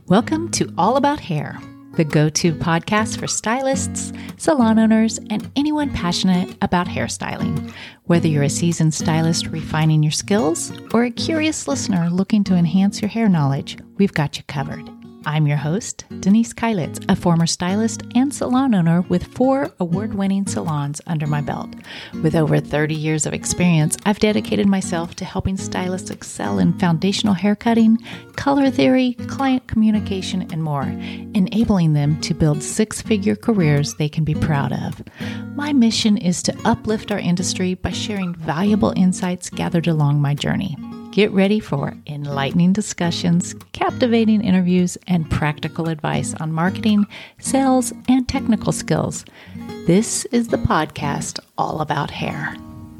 Welcome to All About Hair, the go-to podcast for stylists, salon owners, and anyone passionate about hairstyling. Whether you're a seasoned stylist refining your skills or a curious listener looking to enhance your hair knowledge, we've got you covered. I'm your host, Denise Keilitz, a former stylist and salon owner with 4 award-winning salons under my belt. With over 30 years of experience, I've dedicated myself to helping stylists excel in foundational haircutting, color theory, client communication, and more, enabling them to build 6-figure careers they can be proud of. My mission is to uplift our industry by sharing valuable insights gathered along my journey. Get ready for enlightening discussions, captivating interviews, and practical advice on marketing, sales, and technical skills. This is the podcast all about hair.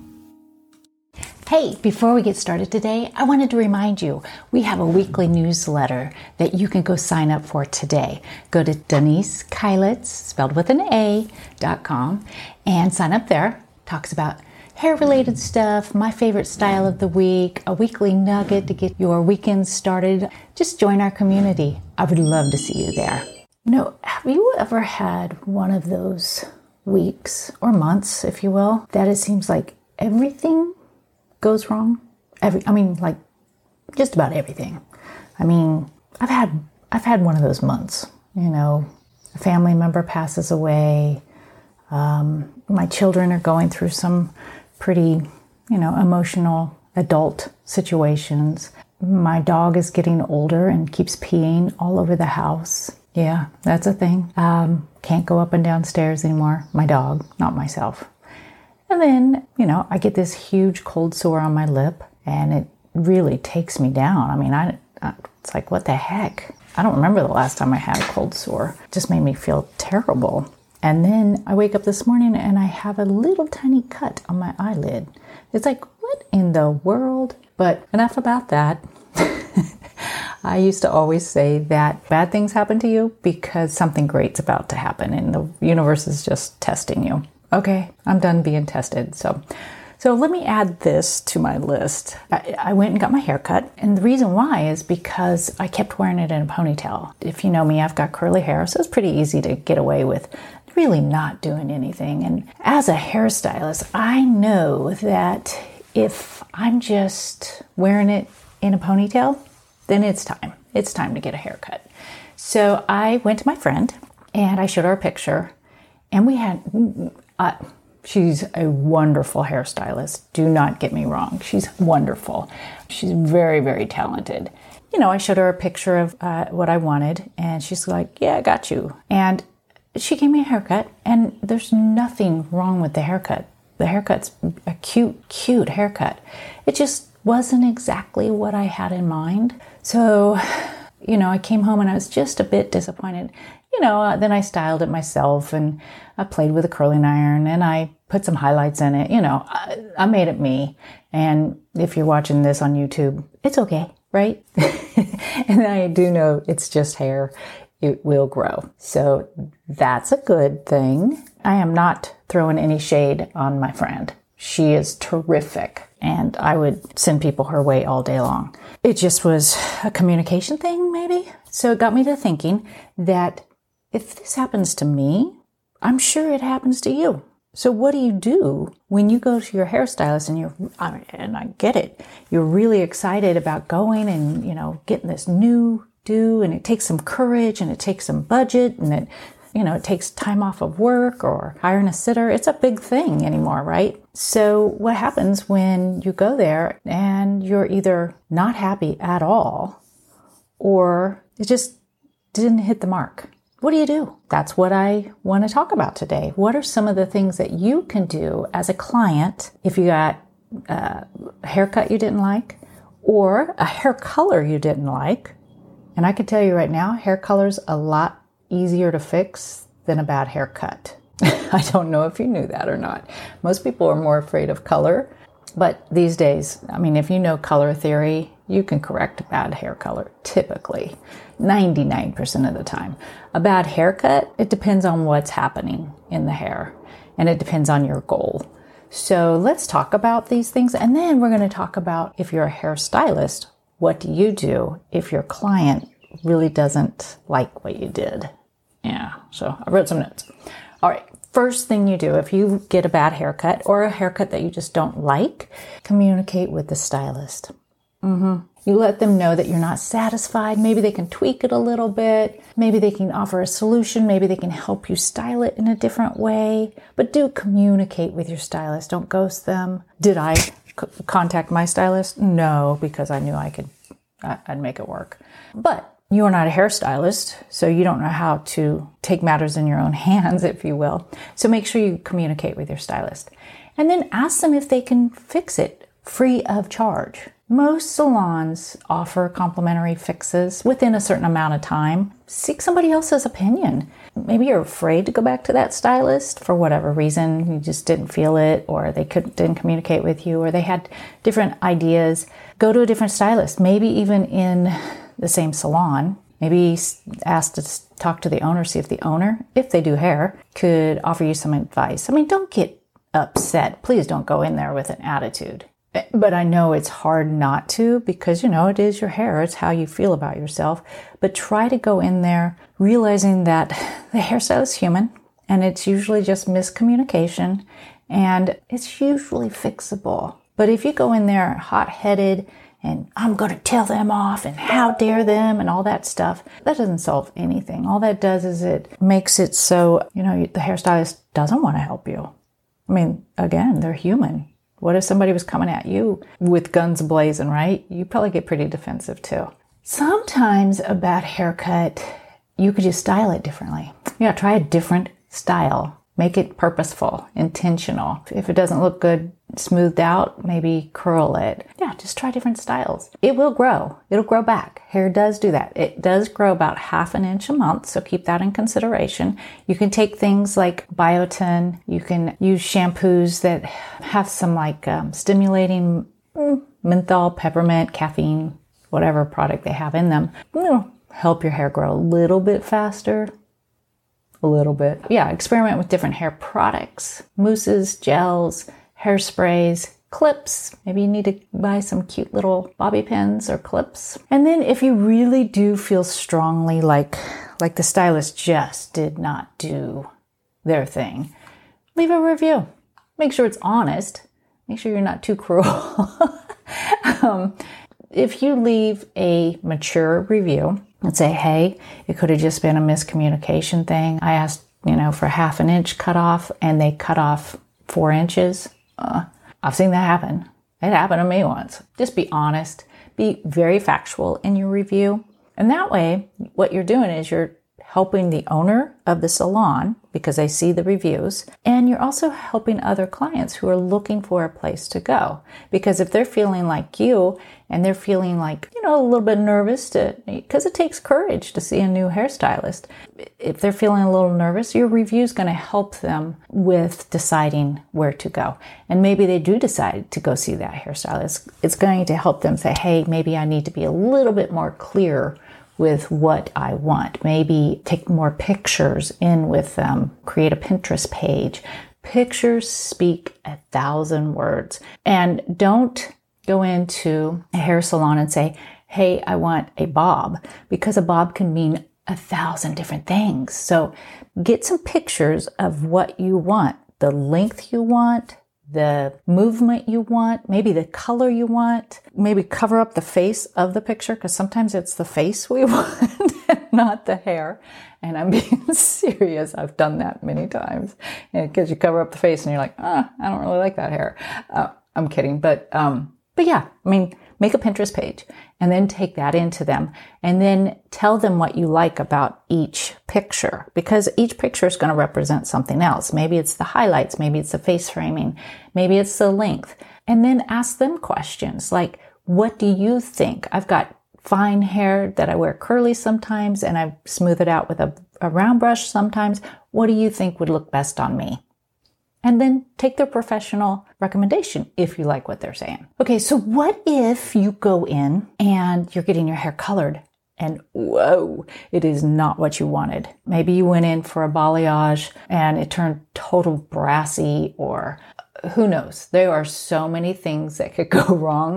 Hey, before we get started today, I wanted to remind you, we have a weekly newsletter that you can go sign up for today. Go to DeniseKeilitz, spelled with an A.com, and sign up there. Talks about hair-related stuff, my favorite style of the week, a weekly nugget to get your weekend started. Just join our community. I would love to see you there. Have you ever had one of those weeks or months, if you will, that it seems like everything goes wrong? Just about everything. I've had one of those months. A family member passes away. My children are going through some pretty, emotional adult situations. My dog is getting older and keeps peeing all over the house. Yeah, that's a thing. Can't go up and down stairs anymore. My dog, not myself. And then, I get this huge cold sore on my lip and it really takes me down. It's like, what the heck? I don't remember the last time I had a cold sore. It just made me feel terrible. And then I wake up this morning and I have a little tiny cut on my eyelid. It's like, what in the world? But enough about that. I used to always say that bad things happen to you because something great's about to happen and the universe is just testing you. Okay, I'm done being tested. So let me add this to my list. I went and got my hair cut. And the reason why is because I kept wearing it in a ponytail. If you know me, I've got curly hair, so it's pretty easy to get away with really not doing anything. And as a hairstylist, I know that if I'm just wearing it in a ponytail, then it's time. It's time to get a haircut. So I went to my friend and I showed her a picture and we had, she's a wonderful hairstylist. Do not get me wrong. She's wonderful. She's very, very talented. I showed her a picture of what I wanted and she's like, yeah, I got you. And she gave me a haircut, and there's nothing wrong with the haircut. The haircut's a cute haircut. It just wasn't exactly what I had in mind. So, I came home and I was just a bit disappointed. Then I styled it myself, and I played with a curling iron, and I put some highlights in it. I made it me. And if you're watching this on YouTube, it's okay, right? And I do know it's just hair. It will grow. So that's a good thing. I am not throwing any shade on my friend. She is terrific and I would send people her way all day long. It just was a communication thing maybe. So it got me to thinking that if this happens to me, I'm sure it happens to you. So what do you do when you go to your hairstylist and I get it, you're really excited about going and, getting this new do, and it takes some courage and it takes some budget and it takes time off of work or hiring a sitter. It's a big thing anymore, right? So what happens when you go there and you're either not happy at all or it just didn't hit the mark? What do you do? That's what I want to talk about today. What are some of the things that you can do as a client if you got a haircut you didn't like or a hair color you didn't like? And I can tell you right now, hair color's a lot easier to fix than a bad haircut. I don't know if you knew that or not. Most people are more afraid of color, but these days, if you know color theory, you can correct a bad hair color typically, 99% of the time. A bad haircut, it depends on what's happening in the hair, and it depends on your goal. So let's talk about these things, and then we're going to talk about if you're a hairstylist, what do you do if your client really doesn't like what you did. Yeah, so I wrote some notes. All right, first thing you do if you get a bad haircut or a haircut that you just don't like, communicate with the stylist. You let them know that you're not satisfied. Maybe they can tweak it a little bit. Maybe they can offer a solution. Maybe they can help you style it in a different way. But do communicate with your stylist. Don't ghost them. Did I contact my stylist? No, because I knew I'd make it work. But you are not a hairstylist, so you don't know how to take matters in your own hands, if you will. So make sure you communicate with your stylist. And then ask them if they can fix it free of charge. Most salons offer complimentary fixes within a certain amount of time. Seek somebody else's opinion. Maybe you're afraid to go back to that stylist for whatever reason. You just didn't feel it, or they didn't communicate with you, or they had different ideas. Go to a different stylist, maybe even in the same salon. Maybe ask to talk to the owner, see if the owner, if they do hair, could offer you some advice. I mean, don't get upset. Please don't go in there with an attitude. But I know it's hard not to because, it is your hair. It's how you feel about yourself. But try to go in there realizing that the hairstyle is human and it's usually just miscommunication and it's usually fixable. But if you go in there hot-headed and I'm going to tell them off and how dare them and all that stuff, that doesn't solve anything. All that does is it makes it so, the hairstylist doesn't want to help you. I mean, again, they're human. What if somebody was coming at you with guns blazing, right? You probably get pretty defensive too. Sometimes a bad haircut, you could just style it differently. Yeah, try a different style. Make it purposeful, intentional. If it doesn't look good, smoothed out, maybe curl it. Yeah, just try different styles. It will grow. It'll grow back. Hair does do that. It does grow about 1/2 inch a month, so keep that in consideration. You can take things like biotin. You can use shampoos that have some stimulating menthol, peppermint, caffeine, whatever product they have in them. It'll help your hair grow a little bit faster. A little bit. Yeah, experiment with different hair products, mousses, gels, hairsprays, clips. Maybe you need to buy some cute little bobby pins or clips. And then if you really do feel strongly like the stylist just did not do their thing, leave a review. Make sure it's honest. Make sure you're not too cruel. If you leave a mature review and say, hey, it could have just been a miscommunication thing. I asked, for 1/2 inch cut off and they cut off 4 inches. I've seen that happen. It happened to me once. Just be honest. Be very factual in your review. And that way, what you're doing is you're helping the owner of the salon because they see the reviews. And you're also helping other clients who are looking for a place to go. Because if they're feeling like you and they're feeling like, a little bit nervous because it takes courage to see a new hairstylist. If they're feeling a little nervous, your review is going to help them with deciding where to go. And maybe they do decide to go see that hairstylist. It's going to help them say, hey, maybe I need to be a little bit more clear with what I want. Maybe take more pictures in with them, create a Pinterest page. Pictures speak 1,000 words. And don't go into a hair salon and say, hey, I want a bob, because a bob can mean 1,000 different things. So get some pictures of what you want, the length you want, the movement you want, maybe the color you want, maybe cover up the face of the picture because sometimes it's the face we want and not the hair. And I'm being serious. I've done that many times because you cover up the face and you're like, I don't really like that hair. I'm kidding. But yeah, make a Pinterest page and then take that into them and then tell them what you like about each picture because each picture is going to represent something else. Maybe it's the highlights. Maybe it's the face framing. Maybe it's the length. And then ask them questions like, what do you think? I've got fine hair that I wear curly sometimes and I smooth it out with a round brush sometimes. What do you think would look best on me? And then take their professional recommendation if you like what they're saying. Okay, so what if you go in and you're getting your hair colored and whoa, it is not what you wanted. Maybe you went in for a balayage and it turned total brassy or who knows. There are so many things that could go wrong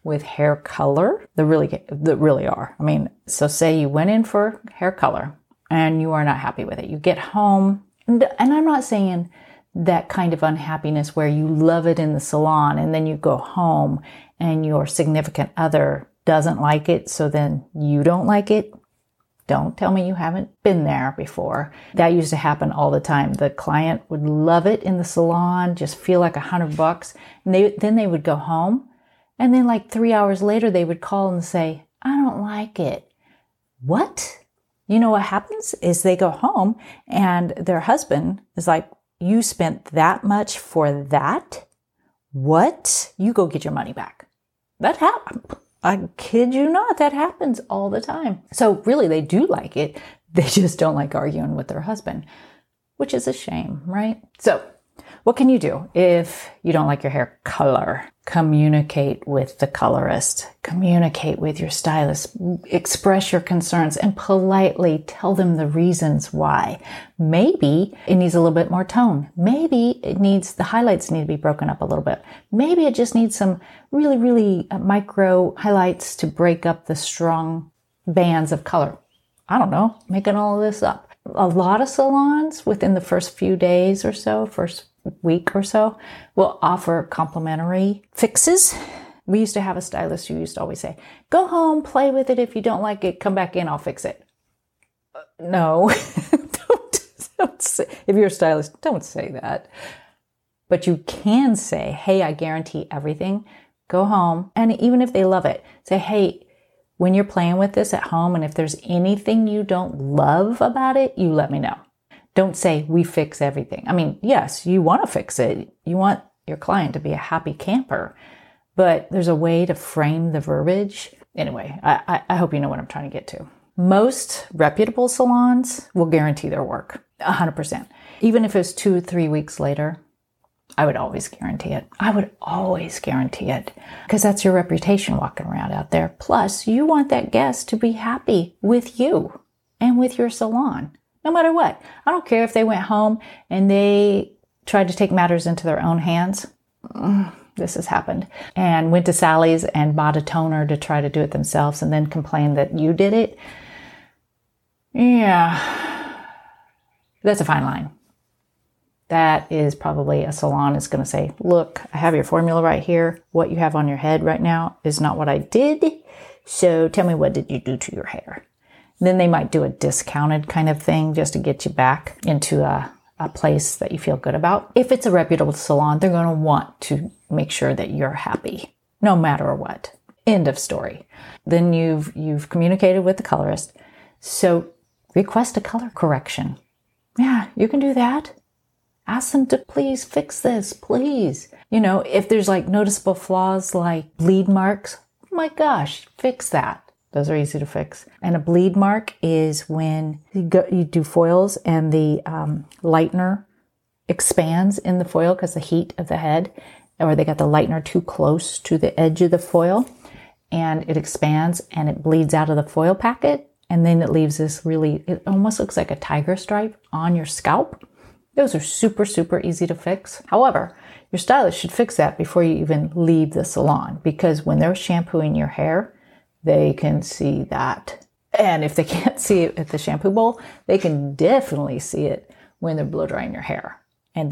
with hair color. That really are. I mean, so say you went in for hair color and you are not happy with it. You get home, and I'm not saying that kind of unhappiness where you love it in the salon and then you go home and your significant other doesn't like it, so then you don't like it. Don't tell me you haven't been there before. That used to happen all the time. The client would love it in the salon, just feel like $100. And then they would go home. And then like 3 hours later, they would call and say, I don't like it. What? You know what happens is they go home and their husband is like, you spent that much for that? What? You go get your money back. That happened. I kid you not, that happens all the time. So really, they do like it. They just don't like arguing with their husband, which is a shame, right? So what can you do if you don't like your hair color? Communicate with the colorist. Communicate with your stylist. Express your concerns and politely tell them the reasons why. Maybe it needs a little bit more tone. Maybe the highlights need to be broken up a little bit. Maybe it just needs some really, really micro highlights to break up the strong bands of color. I don't know, making all of this up. A lot of salons within the first few days or so, first week or so, will offer complimentary fixes. We used to have a stylist who used to always say, go home, play with it. If you don't like it, come back in, I'll fix it. No, don't say, if you're a stylist, don't say that. But you can say, hey, I guarantee everything. Go home. And even if they love it, say, hey, when you're playing with this at home, and if there's anything you don't love about it, you let me know. Don't say, we fix everything. I mean, yes, you want to fix it. You want your client to be a happy camper, but there's a way to frame the verbiage. Anyway, I hope you know what I'm trying to get to. Most reputable salons will guarantee their work, 100%. Even if it's 2 or 3 weeks later, I would always guarantee it. I would always guarantee it because that's your reputation walking around out there. Plus, you want that guest to be happy with you and with your salon. No matter what. I don't care if they went home and they tried to take matters into their own hands. This has happened. And went to Sally's and bought a toner to try to do it themselves and then complained that you did it. Yeah. That's a fine line. That is probably a salon is going to say, look, I have your formula right here. What you have on your head right now is not what I did. So tell me, what did you do to your hair? Then they might do a discounted kind of thing just to get you back into a place that you feel good about. If it's a reputable salon, they're going to want to make sure that you're happy, no matter what. End of story. Then you've communicated with the colorist. So request a color correction. Yeah, you can do that. Ask them to please fix this, please. You know, if there's like noticeable flaws like bleed marks, oh my gosh, fix that. Those are easy to fix. And a bleed mark is when you do foils and the lightener expands in the foil because the heat of the head, or they got the lightener too close to the edge of the foil and it expands and it bleeds out of the foil packet. And then it leaves this it almost looks like a tiger stripe on your scalp. Those are super, super easy to fix. However, your stylist should fix that before you even leave the salon because when they're shampooing your hair, they can see that. And if they can't see it at the shampoo bowl, they can definitely see it when they're blow drying your hair. And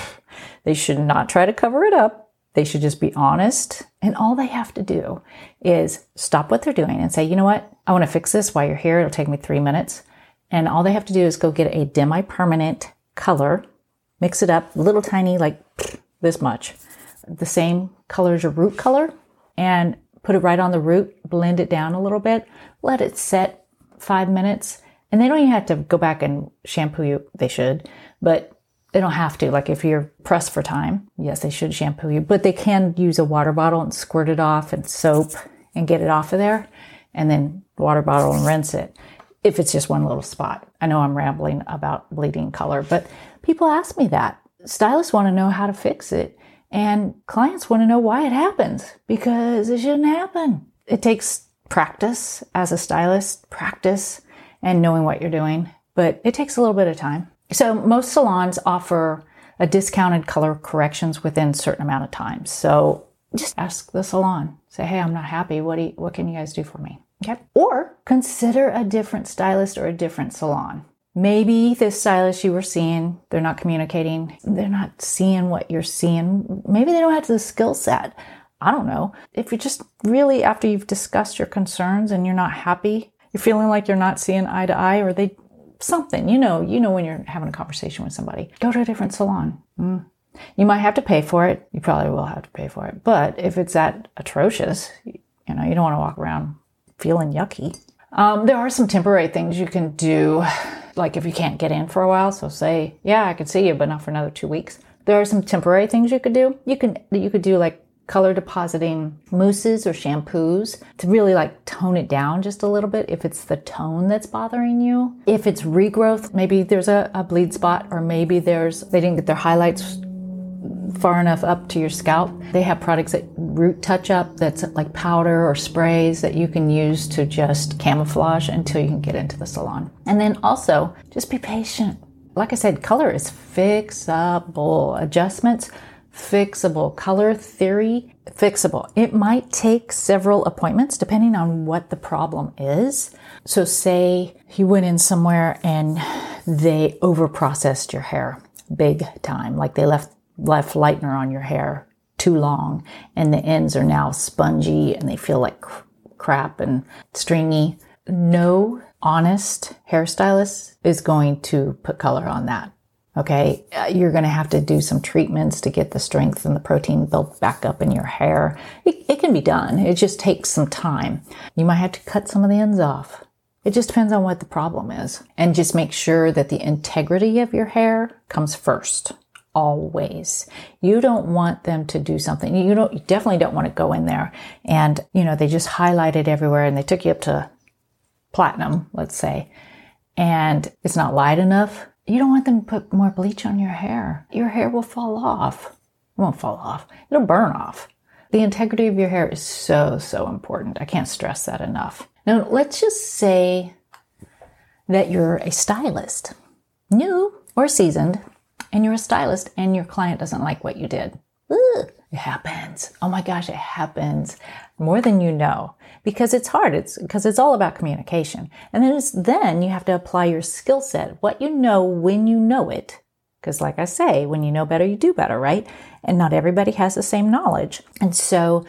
they should not try to cover it up. They should just be honest. And all they have to do is stop what they're doing and say, you know what? I want to fix this while you're here. It'll take me 3 minutes. And all they have to do is go get a demi-permanent color, mix it up, little tiny, like this much, the same color as your root color, and put it right on the root, blend it down a little bit, let it set 5 minutes, and they don't even have to go back and shampoo you. They should, but they don't have to. Like if you're pressed for time, yes, they should shampoo you, but they can use a water bottle and squirt it off and soap and get it off of there, and then water bottle and rinse it. If it's just one little spot. I know I'm rambling about bleeding color, but people ask me that. Stylists want to know how to fix it, and clients want to know why it happens, because it shouldn't happen. It takes practice as a stylist, practice and knowing what you're doing, but it takes a little bit of time. So most salons offer a discounted color corrections within a certain amount of time. So just ask the salon. Say, hey, I'm not happy. What can you guys do for me? Okay. Or consider a different stylist or a different salon. Maybe this stylist you were seeing, they're not communicating. They're not seeing what you're seeing. Maybe they don't have the skill set. I don't know. If you're just really, after you've discussed your concerns and you're not happy, you're feeling like you're not seeing eye to eye, or something, you know when you're having a conversation with somebody, go to a different salon. You might have to pay for it. You probably will have to pay for it. But if it's that atrocious, you don't want to walk around feeling yucky. There are some temporary things you can do, like if you can't get in for a while. So say, yeah, I could see you, but not for another 2 weeks. There are some temporary things you could do. You could do like color depositing mousses or shampoos to really like tone it down just a little bit if it's the tone that's bothering you. If it's regrowth, maybe there's a bleed spot, or maybe they didn't get their highlights far enough up to your scalp. They have products that root touch up, that's like powder or sprays that you can use to just camouflage until you can get into the salon. And then also just be patient. Like I said, color is fixable. Adjustments, fixable. Color theory, fixable. It might take several appointments depending on what the problem is. So say you went in somewhere and they overprocessed your hair big time, like they left lightener on your hair too long and the ends are now spongy and they feel like crap and stringy. No honest hairstylist is going to put color on that. Okay, you're going to have to do some treatments to get the strength and the protein built back up in your hair. It can be done. It just takes some time. You might have to cut some of the ends off. It just depends on what the problem is. And just make sure that the integrity of your hair comes first. Always. You don't want them to do something. You definitely don't want to go in there and, they just highlighted everywhere and they took you up to platinum, let's say, and it's not light enough. You don't want them to put more bleach on your hair. Your hair will fall off. It won't fall off. It'll burn off. The integrity of your hair is so, so important. I can't stress that enough. Now, let's just say that you're a stylist, new or seasoned, and you're a stylist and your client doesn't like what you did. Ugh, it happens. Oh my gosh, it happens more than you know, because it's hard. Because it's all about communication. And then you have to apply your skill set, what you know when you know it. Because like I say, when you know better, you do better, right? And not everybody has the same knowledge. And so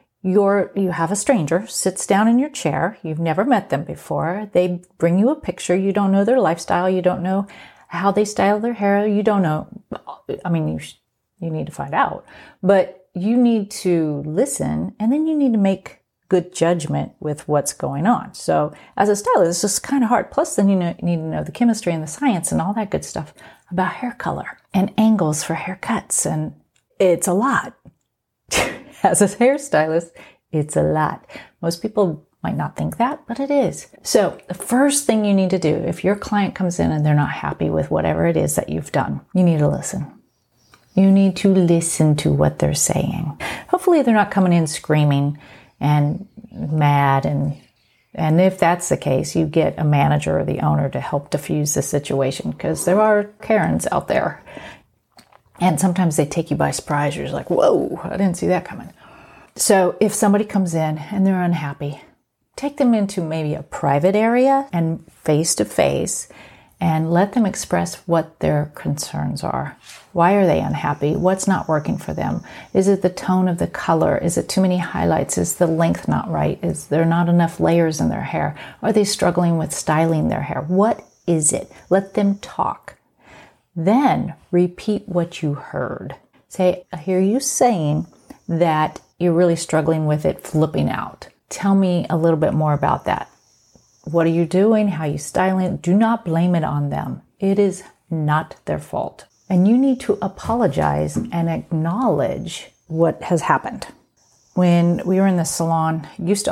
you have a stranger sits down in your chair. You've never met them before. They bring you a picture. You don't know their lifestyle. You don't know how they style their hair. You don't know. I mean, you need to find out, but you need to listen, and then you need to make good judgment with what's going on. So as a stylist, it's just kind of hard. Plus, then you need to know the chemistry and the science and all that good stuff about hair color and angles for haircuts. And it's a lot. As a hairstylist, it's a lot. Most people might not think that, but it is. So the first thing you need to do, if your client comes in and they're not happy with whatever it is that you've done, you need to listen. You need to listen to what they're saying. Hopefully they're not coming in screaming and mad. And if that's the case, you get a manager or the owner to help diffuse the situation, because there are Karens out there. And sometimes they take you by surprise. You're just like, whoa, I didn't see that coming. So if somebody comes in and they're unhappy, take them into maybe a private area and face-to-face and let them express what their concerns are. Why are they unhappy? What's not working for them? Is it the tone of the color? Is it too many highlights? Is the length not right? Is there not enough layers in their hair? Are they struggling with styling their hair? What is it? Let them talk. Then repeat what you heard. Say, I hear you saying that you're really struggling with it flipping out. Tell me a little bit more about that. What are you doing? How are you styling? Do not blame it on them. It is not their fault. And you need to apologize and acknowledge what has happened. When we were in the salon, it used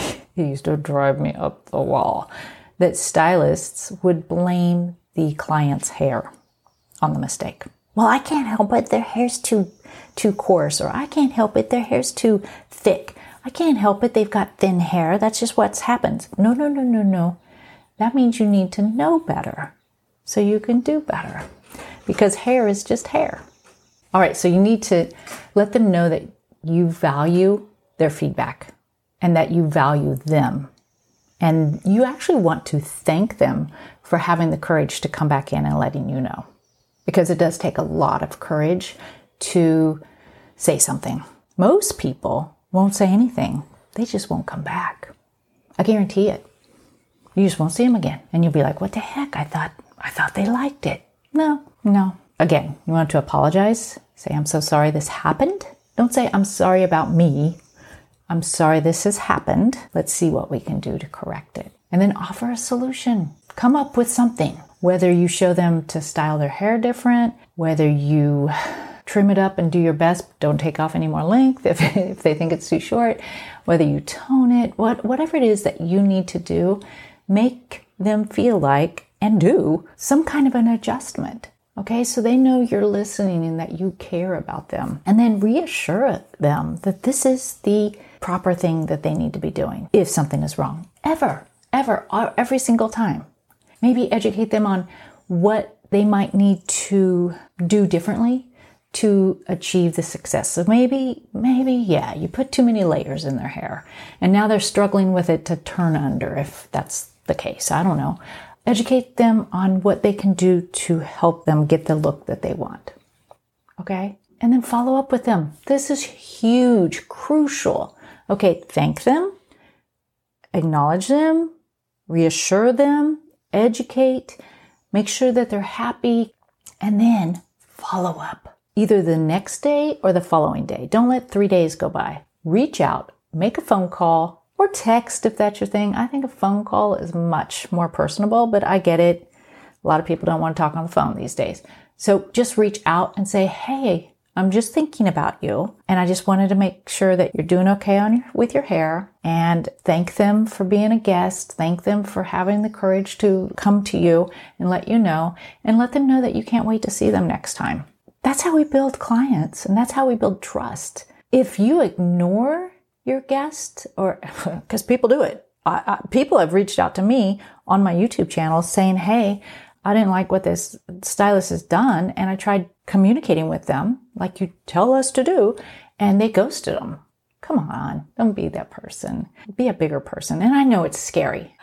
to drive me up the wall that stylists would blame the client's hair on the mistake. Well, I can't help it. Their hair's too coarse, or I can't help it. Their hair's too thick. I can't help it. They've got thin hair. That's just what's happened. No. That means you need to know better so you can do better, because hair is just hair. All right. So you need to let them know that you value their feedback and that you value them. And you actually want to thank them for having the courage to come back in and letting you know. Because it does take a lot of courage to say something. Most people won't say anything. They just won't come back. I guarantee it. You just won't see them again. And you'll be like, what the heck? I thought they liked it. No. Again, you want to apologize. Say, I'm so sorry this happened. Don't say, I'm sorry about me. I'm sorry this has happened. Let's see what we can do to correct it. And then offer a solution. Come up with something. Whether you show them to style their hair different, whether you trim it up and do your best, don't take off any more length if they think it's too short, whether you tone it, whatever it is that you need to do, make them feel like and do some kind of an adjustment. Okay, so they know you're listening and that you care about them. And then reassure them that this is the proper thing that they need to be doing if something is wrong. Every single time. Maybe educate them on what they might need to do differently to achieve the success. So maybe, you put too many layers in their hair and now they're struggling with it to turn under, if that's the case. I don't know. Educate them on what they can do to help them get the look that they want. Okay? And then follow up with them. This is huge, crucial. Okay, thank them, acknowledge them, reassure them, educate, make sure that they're happy, and then follow up. Either the next day or the following day. Don't let 3 days go by. Reach out, make a phone call, or text if that's your thing. I think a phone call is much more personable, but I get it. A lot of people don't want to talk on the phone these days. So just reach out and say, hey, I'm just thinking about you. And I just wanted to make sure that you're doing okay with your hair, and thank them for being a guest. Thank them for having the courage to come to you and let you know, and let them know that you can't wait to see them next time. That's how we build clients, and that's how we build trust. If you ignore your guest, or because people do it. People have reached out to me on my YouTube channel saying, hey, I didn't like what this stylist has done, and I tried communicating with them like you tell us to do, and they ghosted them. Come on, don't be that person. Be a bigger person. And I know it's scary.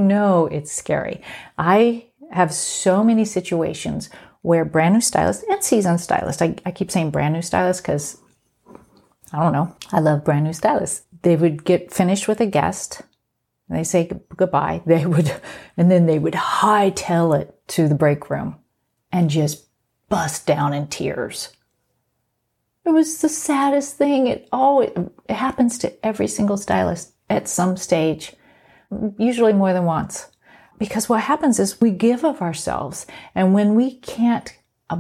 I have so many situations where brand new stylists and seasoned stylists, I keep saying brand new stylists because I don't know. I love brand new stylists. They would get finished with a guest. They say goodbye. And then they would hightail it to the break room and just bust down in tears. It was the saddest thing. It happens to every single stylist at some stage, usually more than once. Because what happens is we give of ourselves, and when we can't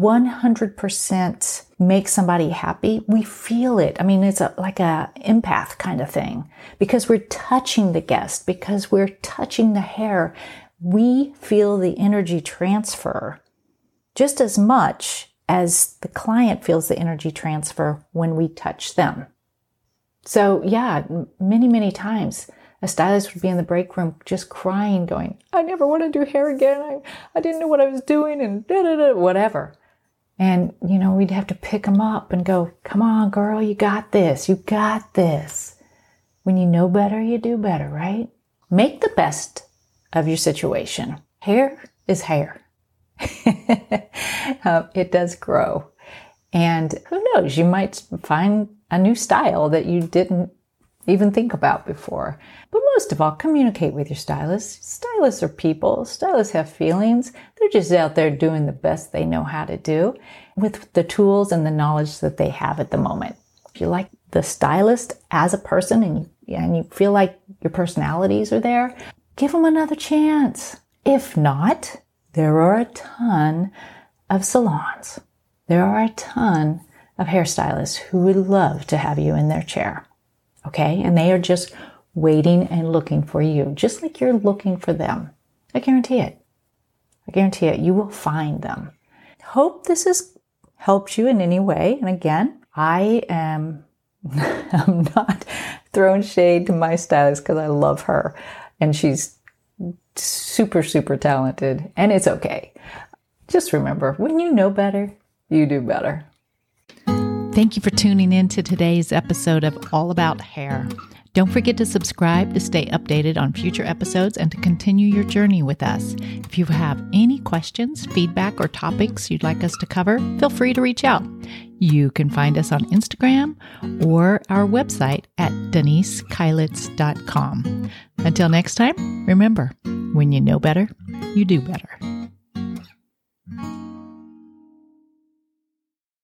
100% make somebody happy, we feel it. I mean, it's like a empath kind of thing, because we're touching the guest, because we're touching the hair. We feel the energy transfer just as much as the client feels the energy transfer when we touch them. So yeah, many, many times a stylist would be in the break room just crying, going, I never want to do hair again. I didn't know what I was doing, and whatever. And, we'd have to pick them up and go, come on, girl, you got this. You got this. When you know better, you do better, right? Make the best of your situation. Hair is hair. It does grow. And who knows, you might find a new style that you didn't even think about before. But most of all, communicate with your stylist. Stylists are people. Stylists have feelings. They're just out there doing the best they know how to do with the tools and the knowledge that they have at the moment. If you like the stylist as a person and you feel like your personalities are there, give them another chance. If not, there are a ton of salons. There are a ton of hairstylists who would love to have you in their chair. Okay? And they are just waiting and looking for you, just like you're looking for them. I guarantee it. You will find them. Hope this has helped you in any way. And again, I'm not throwing shade to my stylist because I love her. And she's super, super talented. And it's okay. Just remember, when you know better, you do better. Thank you for tuning in to today's episode of All About Hair. Don't forget to subscribe to stay updated on future episodes and to continue your journey with us. If you have any questions, feedback, or topics you'd like us to cover, feel free to reach out. You can find us on Instagram or our website at DeniseKeilitz.com. Until next time, remember, when you know better, you do better.